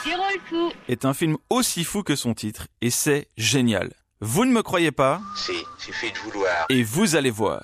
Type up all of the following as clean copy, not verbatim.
Pierrot le fou est un film aussi fou que son titre, et c'est génial. Vous ne me croyez pas ? Si, suffit de vouloir. Et vous allez voir.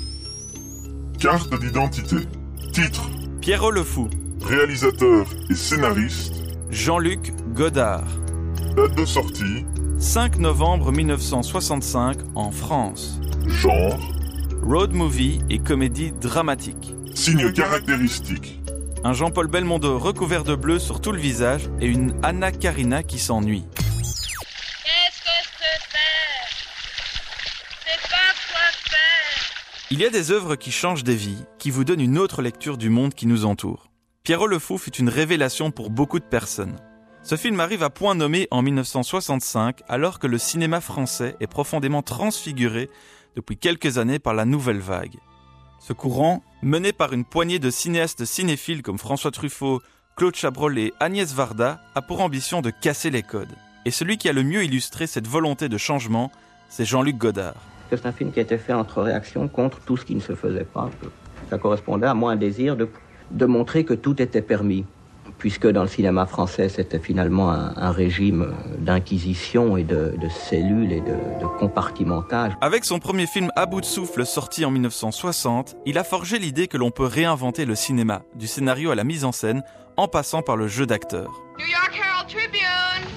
Carte d'identité. Titre. Pierrot le fou. Réalisateur et scénariste. Jean-Luc Godard. Date de sortie. 5 novembre 1965 en France. Genre. Road movie et comédie dramatique. Signes caractéristiques. Un Jean-Paul Belmondo recouvert de bleu sur tout le visage et une Anna Karina qui s'ennuie. Qu'est-ce que je fais? C'est pas quoi faire. Il y a des œuvres qui changent des vies, qui vous donnent une autre lecture du monde qui nous entoure. Pierrot le fou fut une révélation pour beaucoup de personnes. Ce film arrive à point nommé en 1965, alors que le cinéma français est profondément transfiguré depuis quelques années par la nouvelle vague. Ce courant, mené par une poignée de cinéastes cinéphiles comme François Truffaut, Claude Chabrol et Agnès Varda, a pour ambition de casser les codes. Et celui qui a le mieux illustré cette volonté de changement, c'est Jean-Luc Godard. C'est un film qui a été fait entre réaction contre tout ce qui ne se faisait pas. Ça correspondait à moi un désir de montrer que tout était permis, puisque dans le cinéma français, c'était finalement un régime d'inquisition et de cellules et de compartimentage. Avec son premier film À bout de souffle, sorti en 1960, il a forgé l'idée que l'on peut réinventer le cinéma, du scénario à la mise en scène, en passant par le jeu d'acteurs. New York Herald Tribune.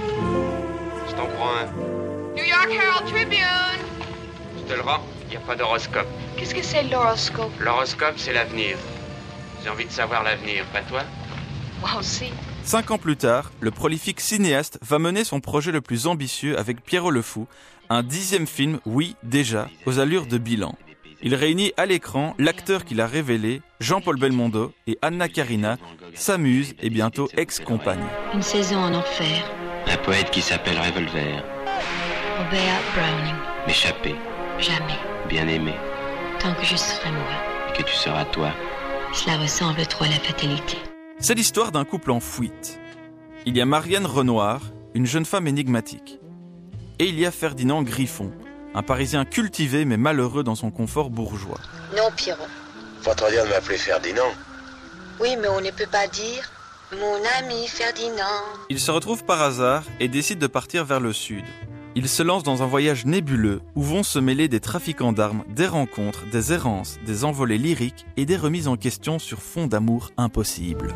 Je t'en crois un. New York Herald Tribune. Je te le rends, il n'y a pas d'horoscope. Qu'est-ce que c'est l'horoscope? L'horoscope, c'est l'avenir. J'ai envie de savoir l'avenir, pas toi? Moi aussi. 5 ans plus tard, le prolifique cinéaste va mener son projet le plus ambitieux avec Pierrot le fou, un 10e film, oui, déjà, aux allures de bilan. Il réunit à l'écran l'acteur qu'il a révélé, Jean-Paul Belmondo, et Anna Karina, sa muse et bientôt ex-compagne. Une saison en enfer. Un poète qui s'appelle Revolver. Robert Browning. M'échapper. Jamais. Bien aimé. Tant que je serai moi. Et que tu seras toi. Cela ressemble trop à la fatalité. C'est l'histoire d'un couple en fuite. Il y a Marianne Renoir, une jeune femme énigmatique. Et il y a Ferdinand Griffon, un Parisien cultivé mais malheureux dans son confort bourgeois. Non, Pierrot. Pas trop dire de m'appeler Ferdinand. Oui, mais on ne peut pas dire mon ami Ferdinand. Ils se retrouvent par hasard et décident de partir vers le sud. Ils se lancent dans un voyage nébuleux où vont se mêler des trafiquants d'armes, des rencontres, des errances, des envolées lyriques et des remises en question sur fond d'amour impossible.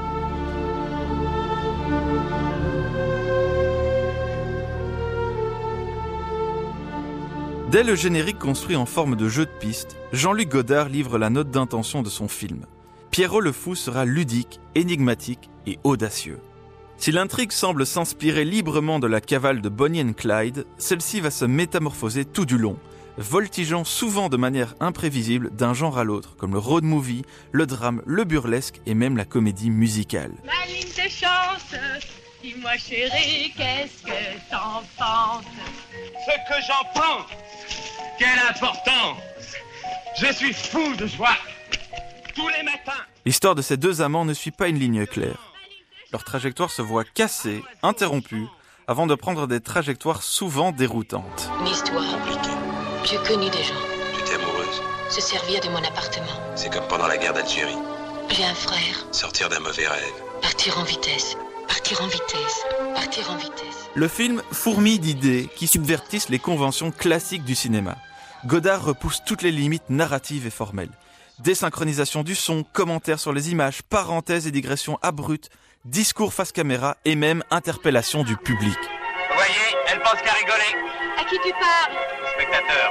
Dès le générique construit en forme de jeu de piste, Jean-Luc Godard livre la note d'intention de son film. Pierrot le fou sera ludique, énigmatique et audacieux. Si l'intrigue semble s'inspirer librement de la cavale de Bonnie and Clyde, celle-ci va se métamorphoser tout du long, voltigeant souvent de manière imprévisible d'un genre à l'autre, comme le road movie, le drame, le burlesque et même la comédie musicale. Ma ligne de chance, dis-moi chérie, qu'est-ce que t'en penses? Ce que j'en pense, quelle importance! Je suis fou de joie, tous les matins. L'histoire de ces deux amants ne suit pas une ligne claire. Leur trajectoire se voit cassée, interrompue, avant de prendre des trajectoires souvent déroutantes. Une histoire compliquée. J'ai connu des gens Tu étais amoureuse? se servir de mon appartement. C'est comme pendant la guerre d'Algérie. J'ai un frère. Sortir d'un mauvais rêve. Partir en vitesse. Partir en vitesse. Partir en vitesse. Le film fourmille d'idées qui subvertissent les conventions classiques du cinéma. Godard repousse toutes les limites narratives et formelles. Désynchronisation du son, commentaires sur les images, parenthèses et digressions abruptes, discours face caméra et même interpellation du public. Vous voyez, elle pense qu'à rigoler. À qui tu parles? Spectateur.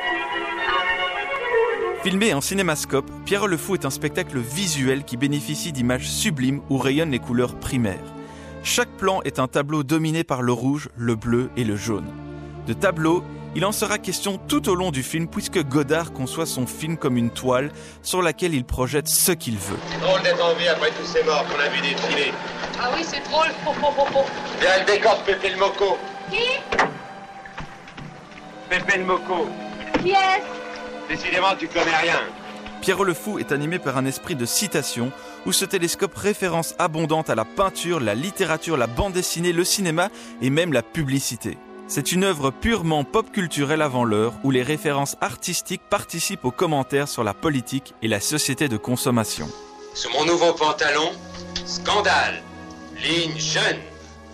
Filmé en cinémascope, Pierrot le fou est un spectacle visuel qui bénéficie d'images sublimes où rayonnent les couleurs primaires. Chaque plan est un tableau dominé par le rouge, le bleu et le jaune. De tableau, il en sera question tout au long du film puisque Godard conçoit son film comme une toile sur laquelle il projette ce qu'il veut. Drôle d'être en vie après tous ces morts qu'on a vu défiler. Ah oui, c'est drôle. Bien le décor de Pépé le Moco. Qui? Pépé le Moco. Qui est-ce? Décidément, tu connais rien. Pierrot le fou est animé par un esprit de citation où se télescope références abondantes à la peinture, la littérature, la bande dessinée, le cinéma et même la publicité. C'est une œuvre purement pop culturelle avant l'heure où les références artistiques participent aux commentaires sur la politique et la société de consommation. Sous mon nouveau pantalon, scandale. Ligne jeune,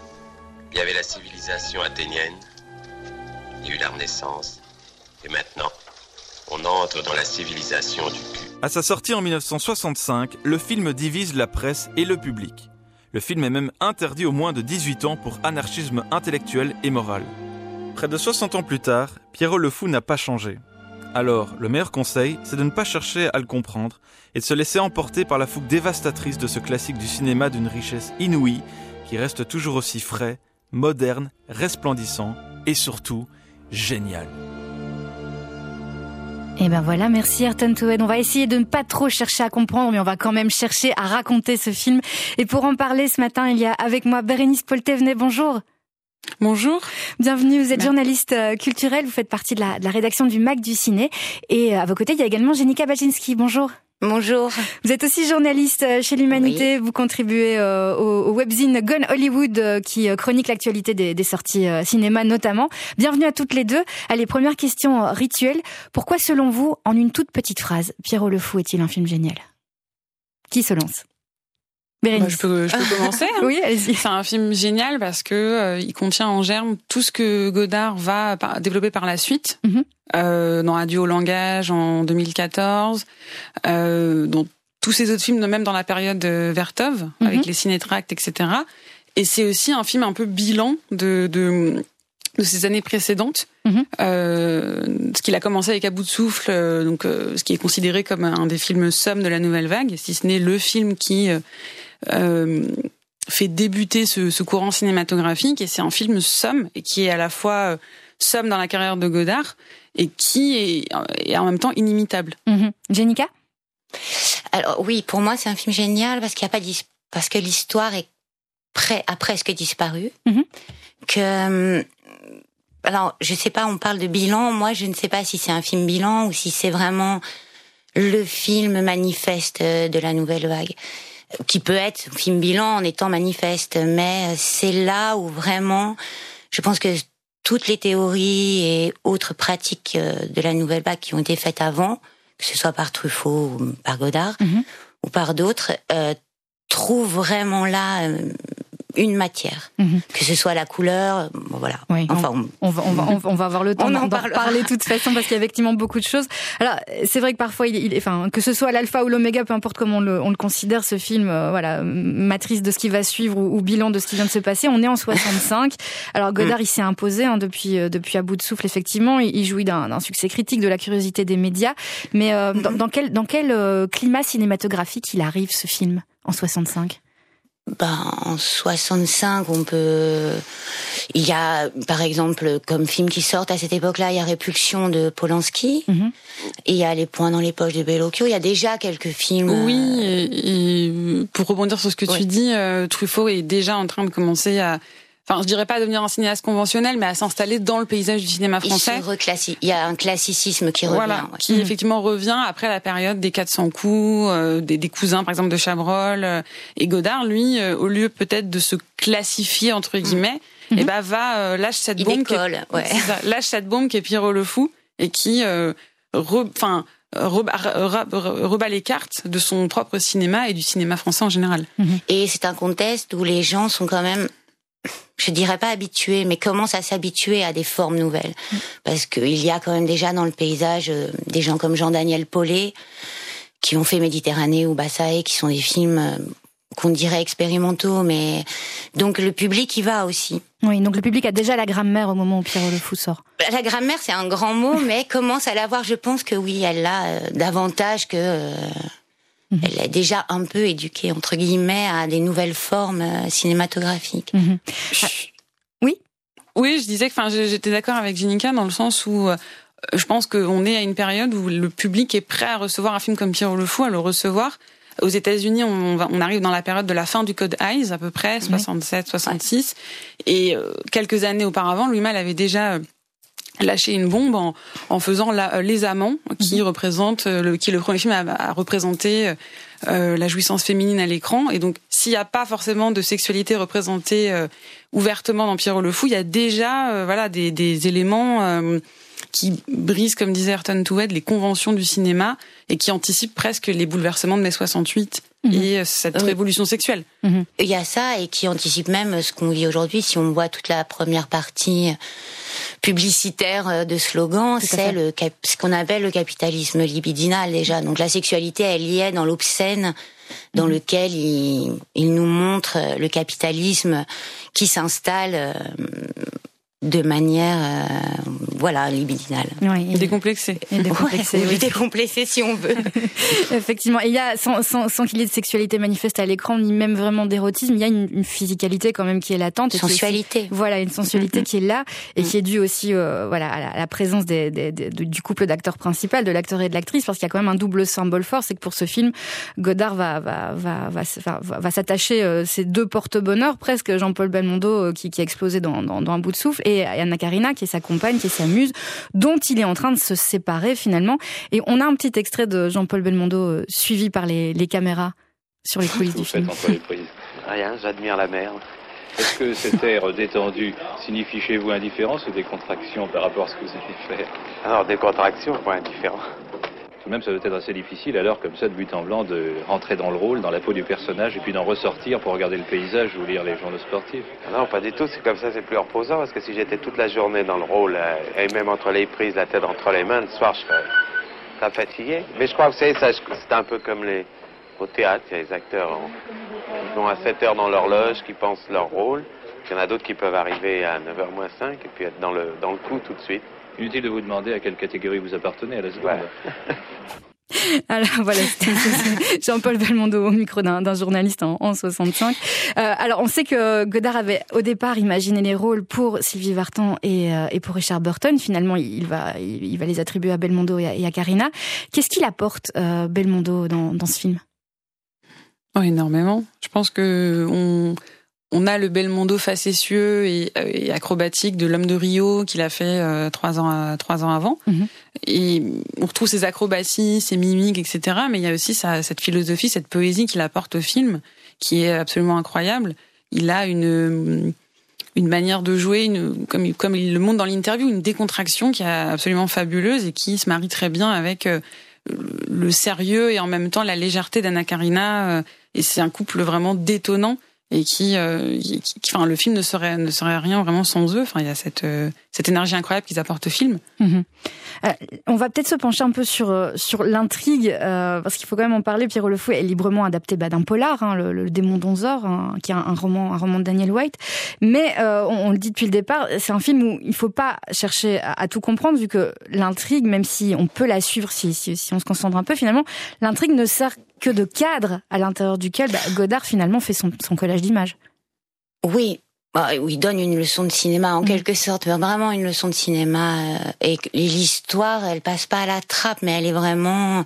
Il y avait la civilisation athénienne, il y a eu la Renaissance, et maintenant, on entre dans la civilisation du cul. À sa sortie en 1965, le film divise la presse et le public. Le film est même interdit aux moins de 18 ans pour anarchisme intellectuel et moral. Près de 60 ans plus tard, Pierrot le Fou n'a pas changé. Alors, le meilleur conseil, c'est de ne pas chercher à le comprendre et de se laisser emporter par la fougue dévastatrice de ce classique du cinéma d'une richesse inouïe qui reste toujours aussi frais, moderne, resplendissant et surtout génial. Et ben voilà, merci Ayrton Toed. On va essayer de ne pas trop chercher à comprendre, mais on va quand même chercher à raconter ce film. Et pour en parler ce matin, il y a avec moi Bérénice Paul-Thévenet. Bonjour. Bonjour. Bienvenue, vous êtes journaliste culturelle, vous faites partie de la rédaction du MAC du Ciné. Et à vos côtés, il y a également Jenica Baczynski. Bonjour. Bonjour. Vous êtes aussi journaliste chez l'Humanité, oui. Vous contribuez au webzine Gone Hollywood qui chronique l'actualité des sorties cinéma notamment. Bienvenue à toutes les deux. Allez, première question rituelle. Pourquoi selon vous, en une toute petite phrase, Pierrot le Fou est-il un film génial ? Qui se lance ? Bah, je peux commencer. Hein. Oui, allez-y. C'est un film génial parce que il contient en germe tout ce que Godard va développer par la suite. Dans Adieu au langage en 2014, dans tous ces autres films, même dans la période Vertov, avec les cinétracts, etc. Et c'est aussi un film un peu bilan de ces années précédentes. Ce qu'il a commencé avec À bout de souffle, donc ce qui est considéré comme un des films sommes de la nouvelle vague, si ce n'est le film qui fait débuter ce courant cinématographique, et c'est un film somme et qui est à la fois somme dans la carrière de Godard et qui est en même temps inimitable. Jenica ? Alors oui, pour moi c'est un film génial parce qu'il y a pas parce que l'histoire a presque disparu. Alors je sais pas, on parle de bilan. Moi je ne sais pas si c'est un film bilan ou si c'est vraiment le film manifeste de la nouvelle vague, qui peut être un film bilan en étant manifeste, mais c'est là où vraiment, je pense que toutes les théories et autres pratiques de la nouvelle vague qui ont été faites avant, que ce soit par Truffaut ou par Godard ou par d'autres, trouvent vraiment là une matière, que ce soit la couleur, bon, voilà. Oui, enfin, on va avoir le temps d'en parler de toute façon parce qu'il y a effectivement beaucoup de choses. Alors, c'est vrai que parfois, enfin, que ce soit l'alpha ou l'oméga, peu importe comment on le considère, ce film, voilà, matrice de ce qui va suivre ou bilan de ce qui vient de se passer. On est en 65. Alors, Godard, il s'est imposé depuis À bout de souffle, effectivement. Il jouit d'un succès critique, de la curiosité des médias. Mais dans quel climat cinématographique il arrive, ce film, en 65 ? En 65, il y a, par exemple, comme film qui sortent à cette époque-là, il y a Répulsion de Polanski, et il y a Les poings dans les poches de Bellocchio. Il y a déjà quelques films. Oui, et pour rebondir sur ce que tu dis, Truffaut est déjà en train de commencer enfin, je dirais pas à devenir un cinéaste conventionnel, mais à s'installer dans le paysage du cinéma français. Il y a un classicisme qui revient. Voilà, qui effectivement revient après la période des 400 coups, des cousins, par exemple, de Chabrol. Et Godard, lui, au lieu peut-être de se classifier, entre guillemets, lâche cette bombe. Lâche cette bombe qui est Pierrot le Fou, et qui, rebat les cartes de son propre cinéma et du cinéma français en général. Et c'est un contexte où les gens sont quand même, je dirais pas habitués, mais commencent à s'habituer à des formes nouvelles. Parce qu'il y a quand même déjà dans le paysage des gens comme Jean-Daniel Paulet, qui ont fait Méditerranée ou Bassaé, qui sont des films qu'on dirait expérimentaux, mais donc le public y va aussi. Oui, donc le public a déjà la grammaire au moment où Pierrot le Fou sort. La grammaire, c'est un grand mot, mais commence à l'avoir, je pense que oui, elle l'a davantage que... Elle est déjà un peu éduquée, entre guillemets, à des nouvelles formes cinématographiques. Oui ? Oui, je disais que, j'étais d'accord avec Jenica dans le sens où je pense qu'on est à une période où le public est prêt à recevoir un film comme Pierrot le Fou, à le recevoir. Aux États-Unis, on arrive dans la période de la fin du Code Hays, à peu près, 67, 66. Et quelques années auparavant, Louis Malle avait déjà lâché une bombe en faisant Les Amants, qui représente qui est le premier film à représenter la jouissance féminine à l'écran. Et donc, s'il n'y a pas forcément de sexualité représentée ouvertement dans Pierrot le Fou, il y a déjà des éléments qui brise, comme disait Ayrton Towed, les conventions du cinéma et qui anticipe presque les bouleversements de mai 68 et cette révolution sexuelle. Il y a ça, et qui anticipe même ce qu'on vit aujourd'hui. Si on voit toute la première partie publicitaire de slogan, c'est ce qu'on appelle le capitalisme libidinal déjà. Donc la sexualité, elle y est dans l'obscène, dans lequel il nous montre le capitalisme qui s'installe de manière libidinale. Oui, décomplexée. Décomplexée si on veut. Effectivement. Et il y a, sans qu'il y ait de sexualité manifeste à l'écran, ni même vraiment d'érotisme, il y a une physicalité quand même qui est latente. Sensualité. Une sensualité qui est là et qui est due aussi à la présence du couple d'acteurs principaux, de l'acteur et de l'actrice, parce qu'il y a quand même un double symbole fort, c'est que pour ce film, Godard va s'attacher ces deux porte-bonheur, presque, Jean-Paul Belmondo qui a explosé dans Un bout de souffle, et Anna Karina qui est sa compagne, qui est sa muse, dont il est en train de se séparer finalement. Et on a un petit extrait de Jean-Paul Belmondo suivi par les caméras sur les coulisses du film. Entre les prises. Rien, j'admire la mer. Est-ce que cet air détendu signifie chez vous indifférence ou décontraction par rapport à ce que vous avez fait? Alors, décontraction, pas indifférent. Tout de même, ça doit être assez difficile, alors, comme ça, de but en blanc, de rentrer dans le rôle, dans la peau du personnage, et puis d'en ressortir pour regarder le paysage ou lire les journaux sportifs. Non, pas du tout. C'est comme ça, c'est plus reposant, parce que si j'étais toute la journée dans le rôle, et même entre les prises, la tête entre les mains, le soir, je serais très fatigué. Mais je crois que c'est un peu comme au théâtre. Il y a les acteurs qui vont à 7 heures dans l'horloge, qui pensent leur rôle. Il y en a d'autres qui peuvent arriver à 9h moins 5, et puis être dans le coup tout de suite. Inutile de vous demander à quelle catégorie vous appartenez à la seconde. Ouais. Alors voilà, c'était Jean-Paul Belmondo au micro d'un journaliste en 65. Alors on sait que Godard avait au départ imaginé les rôles pour Sylvie Vartan et pour Richard Burton. Finalement, il va les attribuer à Belmondo et à Karina. Qu'est-ce qu'il apporte Belmondo dans ce film? Énormément. Je pense que on a le Belmondo facétieux et acrobatique de l'homme de Rio qu'il a fait 3 ans avant. Et on retrouve ses acrobaties, ses mimiques, etc. Mais il y a aussi cette philosophie, cette poésie qu'il apporte au film, qui est absolument incroyable. Il a une manière de jouer, comme il le montre dans l'interview, une décontraction qui est absolument fabuleuse et qui se marie très bien avec le sérieux et en même temps la légèreté d'Anna Karina. Et c'est un couple vraiment détonnant. Et le film ne serait rien vraiment sans eux. Enfin, il y a cette énergie incroyable qu'ils apportent au film. On va peut-être se pencher un peu sur l'intrigue, parce qu'il faut quand même en parler. Pierrot Le Fou est librement adapté d'un polar, le Démon d'Onzor, qui est un roman de Daniel White. Mais on le dit depuis le départ, c'est un film où il faut pas chercher à tout comprendre, vu que l'intrigue, même si on peut la suivre si on se concentre un peu, finalement, l'intrigue ne sert que de cadre à l'intérieur duquel Godard finalement fait son collage d'images. Oui. Il donne une leçon de cinéma en quelque sorte, vraiment une leçon de cinéma. Et l'histoire, elle passe pas à la trappe, mais elle est vraiment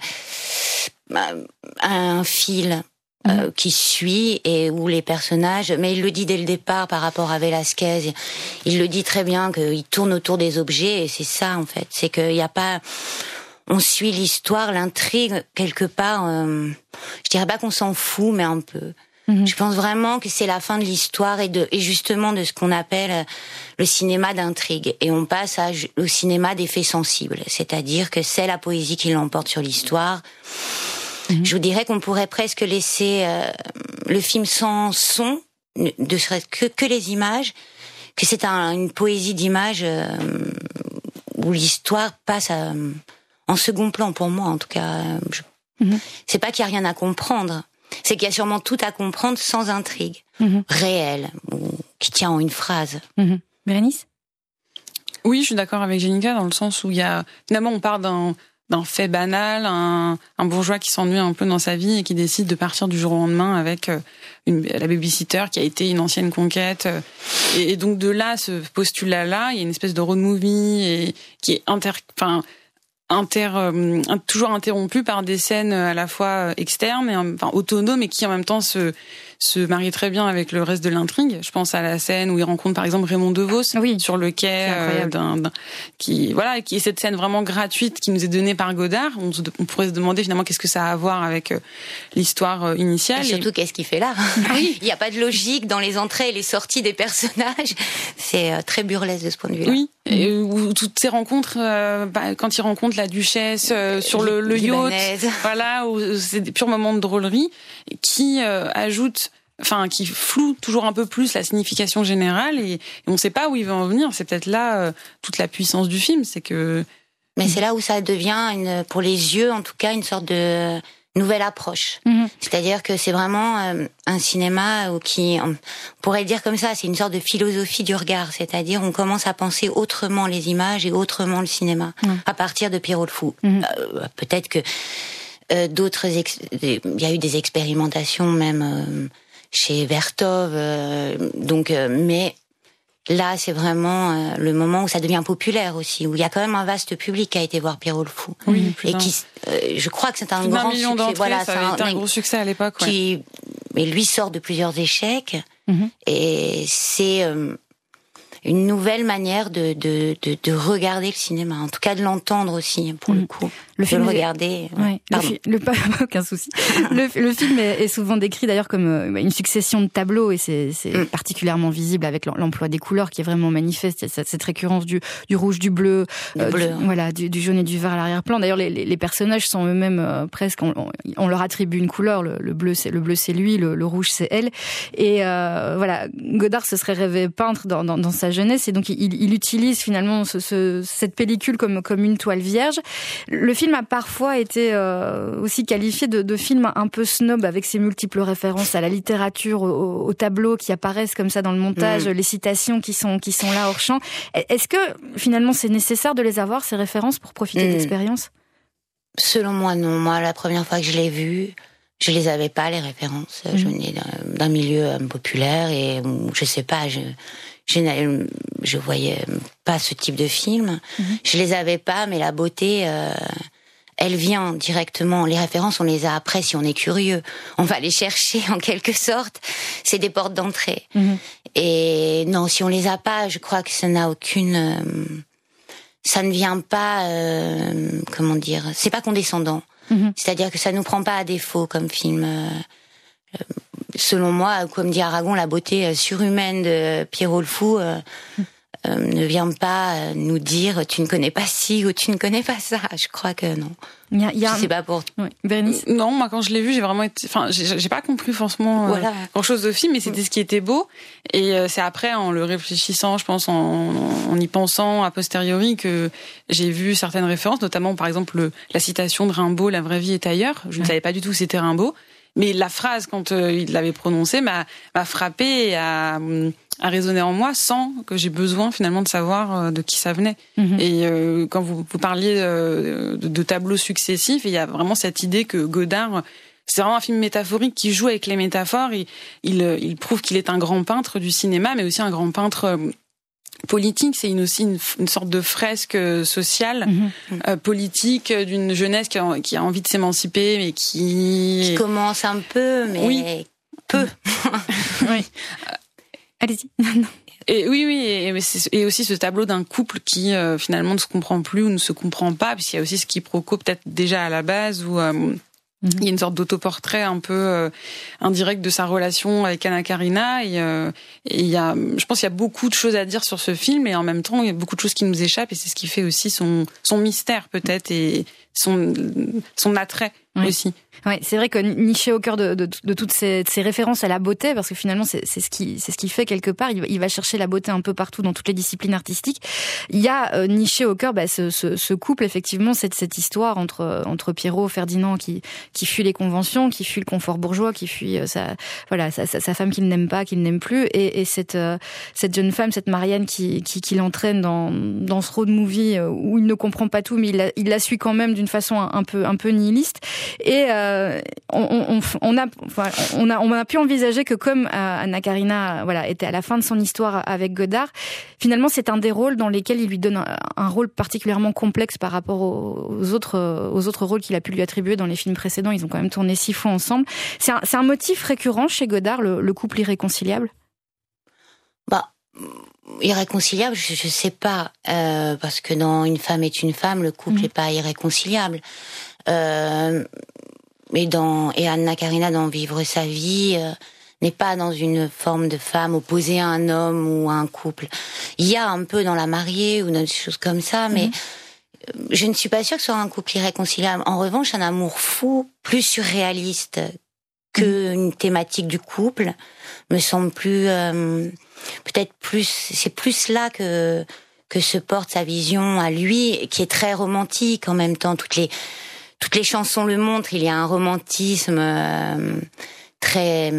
un fil qui suit et où les personnages. Mais il le dit dès le départ par rapport à Velázquez. Il le dit très bien qu'il tourne autour des objets, et c'est ça en fait. C'est qu'il y a pas. On suit l'histoire, l'intrigue quelque part. Je dirais pas qu'on s'en fout, mais un peu. Je pense vraiment que c'est la fin de l'histoire et justement de ce qu'on appelle le cinéma d'intrigue. Et on passe au cinéma des faits sensibles. C'est-à-dire que c'est la poésie qui l'emporte sur l'histoire. Je vous dirais qu'on pourrait presque laisser le film sans son, de serait-ce que les images, que c'est une poésie d'images où l'histoire passe en second plan pour moi, en tout cas. C'est pas qu'il y a rien à comprendre. C'est qu'il y a sûrement tout à comprendre sans intrigue réelle, ou qui tient en une phrase. Bérénice ? Oui, je suis d'accord avec Jenica dans le sens où finalement on part d'un fait banal, un bourgeois qui s'ennuie un peu dans sa vie et qui décide de partir du jour au lendemain avec la babysitter qui a été une ancienne conquête. Et donc de là, ce postulat-là, il y a une espèce de road movie qui est toujours interrompu par des scènes à la fois externes et autonomes, et qui en même temps se marie très bien avec le reste de l'intrigue. Je pense à la scène où il rencontre par exemple Raymond DeVos sur le quai, qui est cette scène vraiment gratuite qui nous est donnée par Godard. On pourrait se demander finalement qu'est-ce que ça a à voir avec l'histoire initiale. Et surtout qu'est-ce qu'il fait là. Il n'y a pas de logique dans les entrées et les sorties des personnages. C'est très burlesque de ce point de vue-là. Oui, Et où toutes ces rencontres, quand il rencontre la duchesse sur le yacht, voilà, où c'est des purs moments de drôlerie qui ajoutent, qui flouent toujours un peu plus la signification générale, et on ne sait pas où il va en venir. C'est peut-être là toute la puissance du film, c'est que. Mais c'est là où ça devient, pour les yeux en tout cas, une sorte de nouvelle approche. C'est-à-dire que c'est vraiment un cinéma qui, on pourrait le dire comme ça, c'est une sorte de philosophie du regard. C'est-à-dire on commence à penser autrement les images et autrement le cinéma à partir de Pierrot le Fou. Peut-être que il y a eu des expérimentations même chez Vertov, mais là, c'est vraiment le moment où ça devient populaire aussi, où il y a quand même un vaste public qui a été voir Pierrot le Fou. Oui, et qui, je crois que c'est un plus grand million succès. Voilà, ça avait été un gros succès à l'époque. Mais lui sort de plusieurs échecs, et c'est une nouvelle manière de regarder le cinéma, en tout cas de l'entendre aussi, pour le coup. Le film le regarder. Aucun souci. Le film est souvent décrit d'ailleurs comme une succession de tableaux, et c'est particulièrement visible avec l'emploi des couleurs qui est vraiment manifeste. Il y a cette récurrence du rouge, du bleu, voilà, du jaune et du vert à l'arrière-plan. D'ailleurs, les personnages sont eux-mêmes presque, on leur attribue une couleur. Le bleu c'est lui, le rouge c'est elle. Et voilà, Godard se serait rêvé peintre dans sa jeunesse, et donc il utilise finalement cette pellicule comme une toile vierge. Le film a parfois été aussi qualifié de film un peu snob, avec ses multiples références à la littérature, aux tableaux qui apparaissent comme ça dans le montage, les citations qui sont là hors champ. Est-ce que finalement c'est nécessaire de les avoir, ces références, pour profiter de l'expérience ? Selon moi, non. Moi, la première fois que je l'ai vu, je les avais pas, les références. Je venais d'un milieu populaire, et je sais pas, je voyais pas ce type de film. Je les avais pas, mais la beauté, elle vient directement. Les références, on les a après si on est curieux. On va les chercher en quelque sorte. C'est des portes d'entrée. Et non, si on les a pas, je crois que ça n'a aucune. Ça ne vient pas. Comment dire ? C'est pas condescendant. C'est-à-dire que ça nous prend pas à défaut comme film. Selon moi, comme dit Aragon, la beauté surhumaine de Pierrot le Fou ne vient pas nous dire tu ne connais pas ci ou tu ne connais pas ça. Je crois que non. Je sais pas pour. Oui. Bérénice. Non, moi quand je l'ai vu, j'ai vraiment été. Enfin, j'ai pas compris forcément grand-chose de film, mais c'était ce qui était beau. Et c'est après, en le réfléchissant, je pense, en y pensant a posteriori, que j'ai vu certaines références, notamment par exemple la citation de Rimbaud, La vraie vie est ailleurs. Je ne savais pas du tout que c'était Rimbaud. Mais la phrase, quand il l'avait prononcée, m'a frappée et a résonné en moi, sans que j'ai besoin finalement de savoir de qui ça venait. Et quand vous parliez de tableaux successifs, il y a vraiment cette idée que Godard, c'est vraiment un film métaphorique qui joue avec les métaphores. Il prouve qu'il est un grand peintre du cinéma, mais aussi un grand peintre politique. C'est aussi une sorte de fresque sociale, politique, d'une jeunesse qui a envie de s'émanciper, mais qui commence un peu, mais peu. Oui. Allez-y. Et et aussi ce tableau d'un couple qui finalement ne se comprend plus ou ne se comprend pas, puisqu'il y a aussi ce quiproquo peut-être déjà à la base, où il y a une sorte d'autoportrait un peu indirect de sa relation avec Anna Karina, et je pense qu'il y a beaucoup de choses à dire sur ce film, et en même temps il y a beaucoup de choses qui nous échappent, et c'est ce qui fait aussi son mystère peut-être, et son attrait aussi. Ouais, c'est vrai que niché au cœur de toutes ces références à la beauté, parce que finalement c'est ce qui fait quelque part, il va chercher la beauté un peu partout dans toutes les disciplines artistiques. Il y a niché au cœur ce couple, effectivement, cette histoire entre Pierrot, Ferdinand qui fuit les conventions, qui fuit le confort bourgeois, qui fuit sa femme qu'il n'aime pas, qu'il n'aime plus, et cette jeune femme, cette Marianne qui l'entraîne dans ce road movie où il ne comprend pas tout, mais il la suit quand même d'une façon un peu nihiliste. Et on a pu envisager que, comme Anna Karina était à la fin de son histoire avec Godard, finalement c'est un des rôles dans lesquels il lui donne un rôle particulièrement complexe par rapport aux autres rôles qu'il a pu lui attribuer dans les films précédents. Ils ont quand même tourné 6 fois ensemble. C'est un motif récurrent chez Godard, le couple irréconciliable. Irréconciliable, je sais pas, parce que dans Une femme est une femme, le couple n'est pas irréconciliable. Et Anna Karina dans Vivre sa vie n'est pas dans une forme de femme opposée à un homme ou à un couple. Il y a un peu dans La Mariée ou dans des choses comme ça, mais je ne suis pas sûre que ce soit un couple irréconciliable. En revanche, un amour fou, plus surréaliste qu'une thématique du couple, me semble plus, peut-être plus, c'est plus là que se porte sa vision à lui, qui est très romantique en même temps. Toutes les chansons le montrent, il y a un romantisme très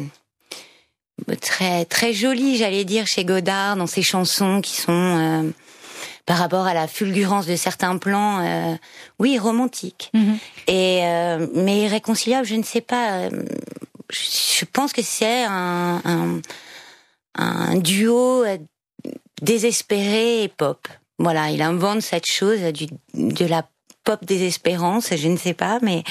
joli, j'allais dire, chez Godard, dans ses chansons qui sont, par rapport à la fulgurance de certains plans, oui, romantiques. Mais irréconciliable, je ne sais pas. Je pense que c'est un duo désespéré et pop. Voilà, il invente cette chose de la pop désespérance, je ne sais pas, mais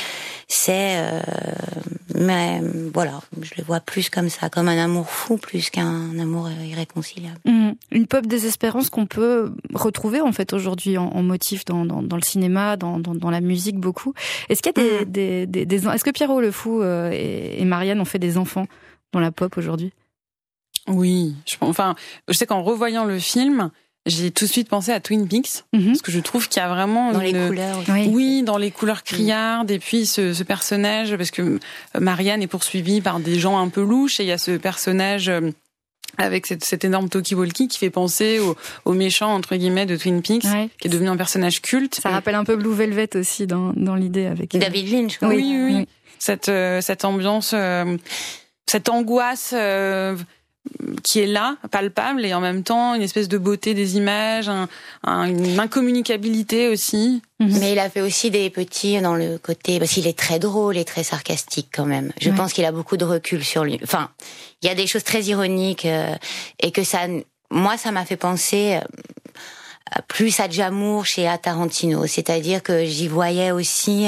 mais voilà, je le vois plus comme ça, comme un amour fou plus qu'un amour irréconciliable. Une pop désespérance qu'on peut retrouver en fait aujourd'hui en motif dans le cinéma, dans la musique beaucoup. Est-ce qu'il y a est-ce que Pierrot le Fou et Marianne ont fait des enfants dans la pop aujourd'hui? Oui, je sais qu'en revoyant le film, j'ai tout de suite pensé à Twin Peaks, parce que je trouve qu'il y a vraiment les couleurs. Oui, dans les couleurs criardes, et puis ce personnage, parce que Marianne est poursuivie par des gens un peu louches, et il y a ce personnage avec cet énorme talkie-walkie qui fait penser au méchant, entre guillemets, de Twin Peaks, qui est devenu un personnage culte. Ça rappelle un peu Blue Velvet aussi dans l'idée avec David Lynch. Oui. Cette ambiance, cette angoisse qui est là, palpable, et en même temps une espèce de beauté des images, une incommunicabilité aussi. Mais il a fait aussi des petits dans le côté, parce qu'il est très drôle et très sarcastique quand même. Je pense qu'il a beaucoup de recul sur lui. Enfin, il y a des choses très ironiques et que ça m'a fait penser plus à Djamour chez Tarantino. C'est-à-dire que j'y voyais aussi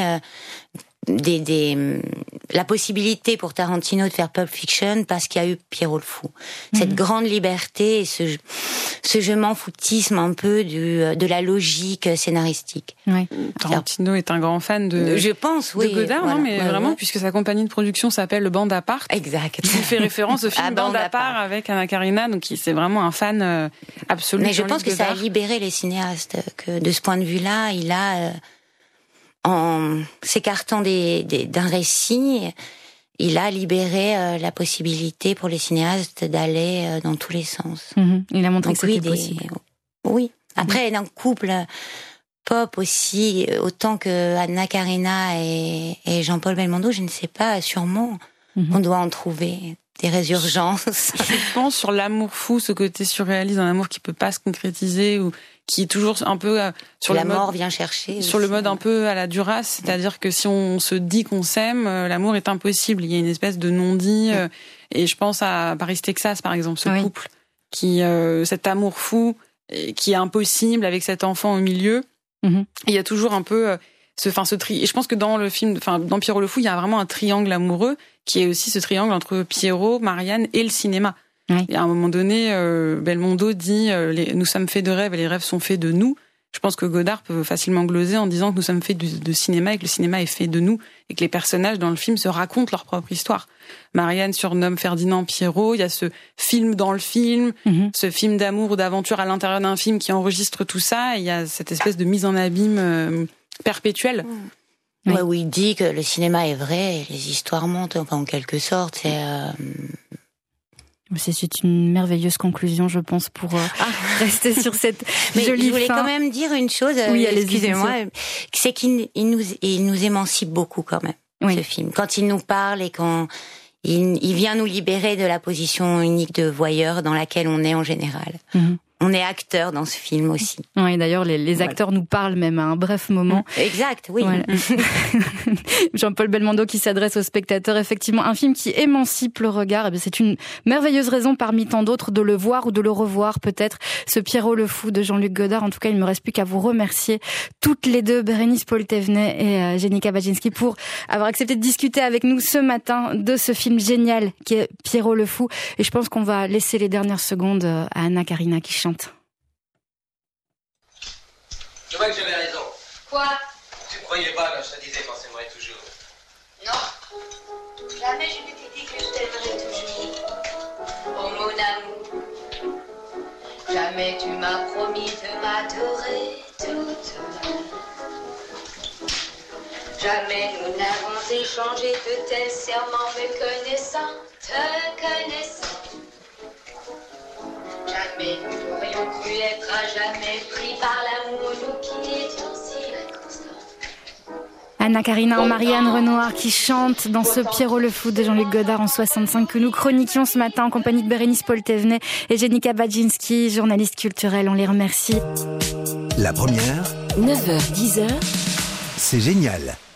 la possibilité pour Tarantino de faire Pulp Fiction parce qu'il y a eu Pierrot le Fou. Cette grande liberté et ce je m'en foutisme un peu de la logique scénaristique. Tarantino est un grand fan de Godard, voilà, mais vraiment, puisque sa compagnie de production s'appelle le Bande à part. Exact. Il fait référence au film Bande à part avec Anna Karina, donc c'est vraiment un fan absolu. Mais je pense que ça a libéré les cinéastes, que de ce point de vue-là, il a en s'écartant d'un récit, il a libéré la possibilité pour les cinéastes d'aller dans tous les sens. Il a montré que c'était possible. Oui. Après, d'un couple pop aussi, autant que Anna Karina et Jean-Paul Belmondo, je ne sais pas, sûrement, on doit en trouver des résurgences. Je pense sur l'amour fou, ce côté surréaliste, un amour qui peut pas se concrétiser ou qui est toujours un peu sur la mort vient chercher sur aussi, le mode un peu à la Duras, c'est-à-dire que si on se dit qu'on s'aime, l'amour est impossible. Il y a une espèce de non-dit et je pense à Paris Texas par exemple, ce couple qui cet amour fou qui est impossible avec cet enfant au milieu. Il y a toujours un peu ce tri. Et je pense que dans le film, dans Pierrot le Fou, il y a vraiment un triangle amoureux qui est aussi ce triangle entre Pierrot, Marianne et le cinéma. Et à un moment donné, Belmondo dit nous sommes faits de rêves et les rêves sont faits de nous. Je pense que Godard peut facilement gloser en disant que nous sommes faits de cinéma et que le cinéma est fait de nous et que les personnages dans le film se racontent leur propre histoire. Marianne surnomme Ferdinand Pierrot, il y a ce film dans le film, ce film d'amour ou d'aventure à l'intérieur d'un film qui enregistre tout ça, et il y a cette espèce de mise en abîme perpétuelle. Où il dit que le cinéma est vrai et les histoires mentent, en quelque sorte. C'est une merveilleuse conclusion, je pense, pour rester sur cette jolie fin. Je voulais quand même dire une chose, excusez-moi, c'est qu'il nous émancipe beaucoup quand même, ce film. Quand il nous parle et quand il vient nous libérer de la position unique de voyeur dans laquelle on est en général. On est acteur dans ce film aussi. Oui, d'ailleurs, les acteurs nous parlent même à un bref moment. Exact, oui. Voilà. Jean-Paul Belmondo qui s'adresse aux spectateurs. Effectivement, un film qui émancipe le regard. Et c'est une merveilleuse raison parmi tant d'autres de le voir ou de le revoir peut-être. Ce Pierrot le Fou de Jean-Luc Godard. En tout cas, il ne me reste plus qu'à vous remercier toutes les deux, Bérénice Poltevnet et Jenica Baczynski, pour avoir accepté de discuter avec nous ce matin de ce film génial qui est Pierrot le Fou. Et je pense qu'on va laisser les dernières secondes à Anna Karina qui chante. Je vois que j'avais raison. Quoi? Tu ne croyais pas quand je te disais qu'on s'aimerait toujours? Non. Jamais je ne t'ai dit que je t'aimerais toujours. amour. Jamais tu m'as promis de m'adorer toute l'heure. Jamais nous n'avons échangé de tels serments, me connaissant, te connaissant. Jamais nous n'aurions cru être à jamais pris par l'amour, nous qui étions si inconstants. Anna Karina et Marianne Renoir qui chantent dans ce Pierrot le Fou de Jean-Luc Godard en 65 que nous chroniquions ce matin en compagnie de Bérénice Poltevnet et Jenica Badzinski, journaliste culturelle. On les remercie. La première, 9h-10h, c'est génial.